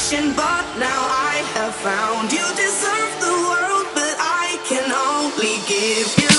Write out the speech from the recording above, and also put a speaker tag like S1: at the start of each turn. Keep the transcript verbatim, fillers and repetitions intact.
S1: searching, but now I have found you deserve the world, but I can only give you